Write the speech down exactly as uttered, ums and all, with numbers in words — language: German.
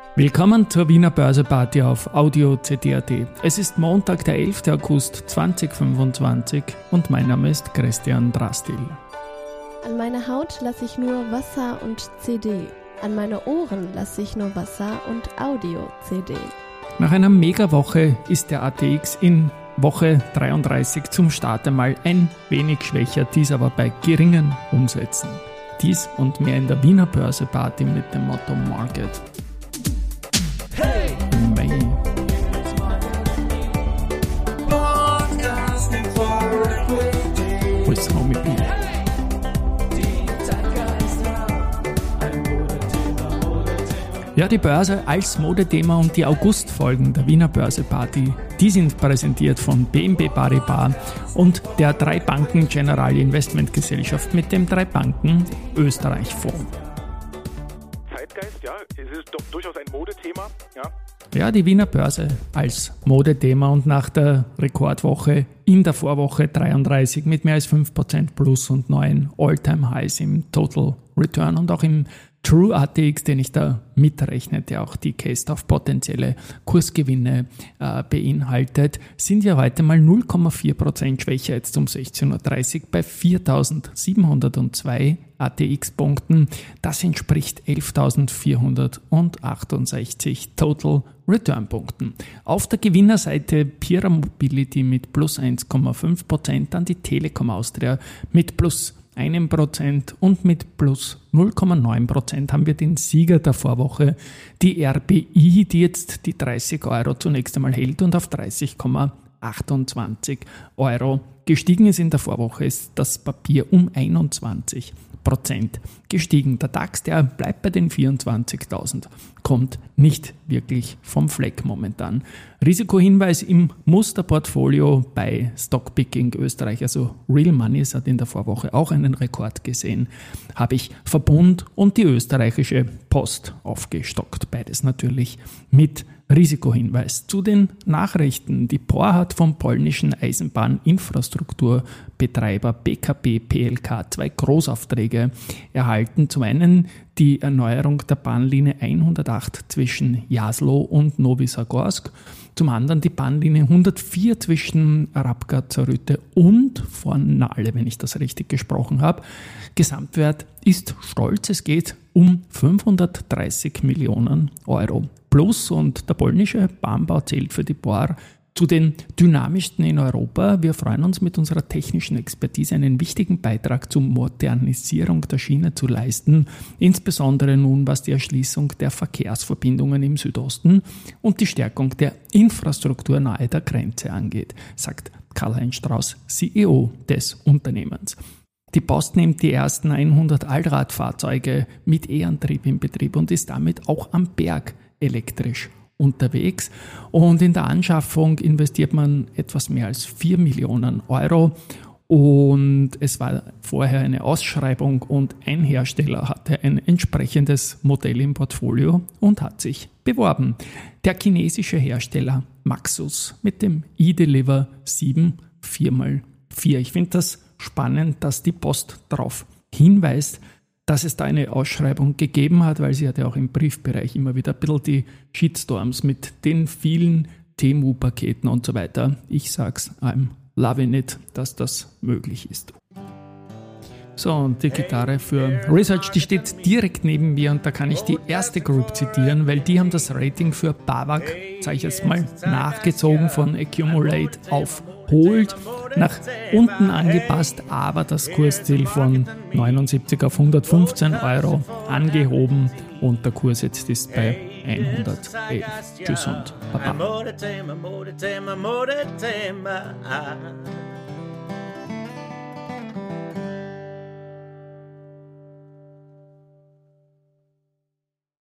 Willkommen zur Wiener Börseparty auf Audio C D punkt A T. Es ist Montag, der elfter August zweitausendfünfundzwanzig und mein Name ist Christian Drastil. An meine Haut lasse ich nur Wasser und C D. An meine Ohren lasse ich nur Wasser und Audio-C D. Nach einer Megawoche ist der A T X in Woche dreiunddreißig zum Start einmal ein wenig schwächer, dies aber bei geringen Umsätzen. Dies und mehr in der Wiener Börseparty mit dem Motto Market. Hey! May. With Homie B. Ja, die Börse als Modethema und die Augustfolgen der Wiener Börseparty, die sind präsentiert von B N P Paribas und der drei Banken Generali Investment Gesellschaft mit dem drei Banken Österreich Fonds. Zeitgeist, ja, es ist doch durchaus ein Modethema, ja. Ja, die Wiener Börse als Modethema und nach der Rekordwoche in der Vorwoche dreiunddreißig mit mehr als fünf Prozent plus und neuen All-Time-Highs im Total Return und auch im True A T X, den ich da mitrechne, der auch die Case auf potenzielle Kursgewinne äh, beinhaltet, sind ja heute mal null Komma vier Prozent schwächer jetzt um sechzehn Uhr dreißig bei viertausendsiebenhundertzwei A T X-Punkten. Das entspricht elftausendvierhundertachtundsechzig Total Return-Punkten. Auf der Gewinnerseite Pierer Mobility mit plus eins Komma fünf Prozent, dann die Telekom Austria mit plus ein Prozent und mit plus null Komma neun Prozent haben wir den Sieger der Vorwoche, die R B I, die jetzt die dreißig Euro zunächst einmal hält und auf dreißig Komma achtundzwanzig Euro gestiegen ist. In der Vorwoche ist das Papier um einundzwanzig Prozent gestiegen. Der DAX, der bleibt bei den vierundzwanzigtausend, kommt nicht wirklich vom Fleck momentan. Risikohinweis im Musterportfolio bei Stockpicking Österreich, also Real Money hat in der Vorwoche auch einen Rekord gesehen, habe ich Verbund und die österreichische Post aufgestockt. Beides natürlich mit Risikohinweis. Zu den Nachrichten. Die P O R hat vom polnischen Eisenbahninfrastrukturbetreiber B K P P L K zwei Großaufträge erhalten. Zum einen die Erneuerung der Bahnlinie hundertacht zwischen Jaslo und Nowy Zagorsk, zum anderen die Bahnlinie hundertvier zwischen Rabka-Zarüte und Fornale, wenn ich das richtig gesprochen habe. Gesamtwert ist stolz, es geht um fünfhundertdreißig Millionen Euro plus und der polnische Bahnbau zählt für die P O R zu den dynamischsten in Europa. Wir freuen uns, mit unserer technischen Expertise einen wichtigen Beitrag zur Modernisierung der Schiene zu leisten, insbesondere nun was die Erschließung der Verkehrsverbindungen im Südosten und die Stärkung der Infrastruktur nahe der Grenze angeht, sagt Karl-Heinz Strauß, C E O des Unternehmens. Die Post nimmt die ersten hundert Allradfahrzeuge mit E-Antrieb in Betrieb und ist damit auch am Berg elektrisch unterwegs. Und in der Anschaffung investiert man etwas mehr als vier Millionen Euro. Und es war vorher eine Ausschreibung und ein Hersteller hatte ein entsprechendes Modell im Portfolio und hat sich beworben. Der chinesische Hersteller Maxus mit dem eDeliver sieben vier mal vier. Ich finde das spannend, dass die Post darauf hinweist, dass es da eine Ausschreibung gegeben hat, weil sie hat ja auch im Briefbereich immer wieder ein bisschen die Shitstorms mit den vielen T M U-Paketen und so weiter. Ich sag's, I'm loving it, dass das möglich ist. So, und die Gitarre für Research, die steht direkt neben mir und da kann ich die erste Group zitieren, weil die haben das Rating für B A W A C, sage ich jetzt mal, nachgezogen von Accumulate aufholt, nach unten angepasst, aber das Kursziel von neunundsiebzig auf hundertfünfzehn Euro angehoben und der Kurs jetzt ist bei hundertelf. Tschüss und Baba.